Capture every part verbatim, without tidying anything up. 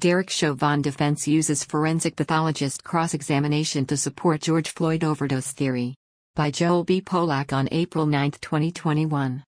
Derek Chauvin defense uses forensic pathologist cross-examination to support George Floyd overdose theory. By Joel B. Polak on April ninth, twenty twenty-one.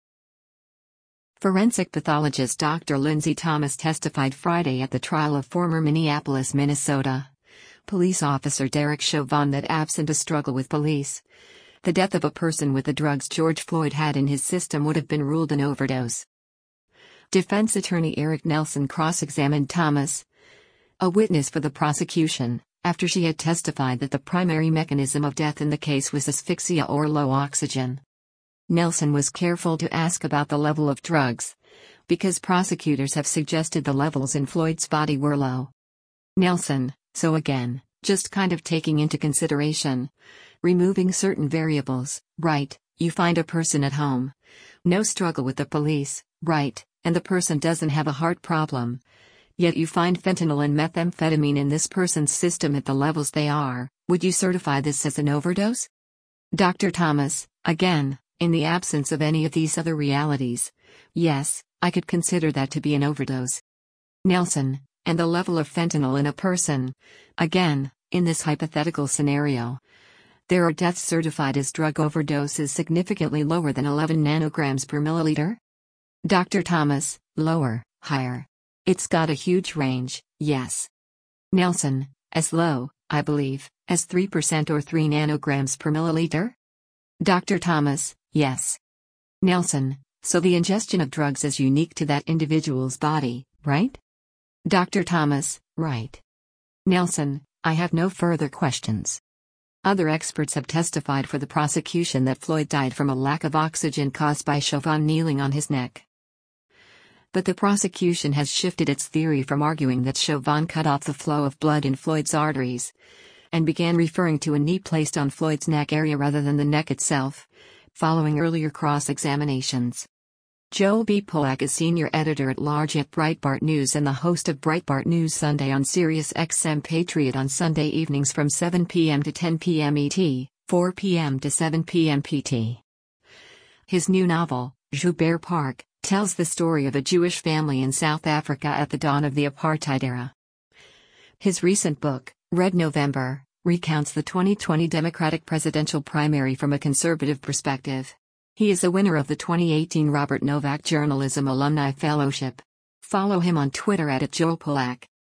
Forensic pathologist Doctor Lindsay Thomas testified Friday at the trial of former Minneapolis, Minnesota police officer Derek Chauvin that absent a struggle with police, the death of a person with the drugs George Floyd had in his system would have been ruled an overdose. Defense attorney Eric Nelson cross-examined Thomas, a witness for the prosecution, after she had testified that the primary mechanism of death in the case was asphyxia or low oxygen. Nelson was careful to ask about the level of drugs, because prosecutors have suggested the levels in Floyd's body were low. Nelson, so again, just kind of taking into consideration, removing certain variables, right? You find a person at home, no struggle with the police, right, and the person doesn't have a heart problem. Yet you find fentanyl and methamphetamine in this person's system at the levels they are. Would you certify this as an overdose? Doctor Thomas, again, in the absence of any of these other realities, yes, I could consider that to be an overdose. Nelson, and the level of fentanyl in a person, again, in this hypothetical scenario, there are deaths certified as drug overdoses significantly lower than eleven nanograms per milliliter? Doctor Thomas, lower, higher. It's got a huge range, yes. Nelson, as low, I believe, as three percent or three nanograms per milliliter? Doctor Thomas, yes. Nelson, so the ingestion of drugs is unique to that individual's body, right? Doctor Thomas, right. Nelson, I have no further questions. Other experts have testified for the prosecution that Floyd died from a lack of oxygen caused by Chauvin kneeling on his neck. But the prosecution has shifted its theory from arguing that Chauvin cut off the flow of blood in Floyd's arteries, and began referring to a knee placed on Floyd's neck area rather than the neck itself, following earlier cross-examinations. Joel B. Polak is senior editor-at-large at Breitbart News and the host of Breitbart News Sunday on Sirius X M Patriot on Sunday evenings from seven p m to ten p m E T, four p m to seven p m P T. His new novel, Joubert Park, tells the story of a Jewish family in South Africa at the dawn of the apartheid era. His recent book, Red November, recounts the twenty twenty Democratic presidential primary from a conservative perspective. He is a winner of the twenty eighteen Robert Novak Journalism Alumni Fellowship. Follow him on Twitter at Joel Polak.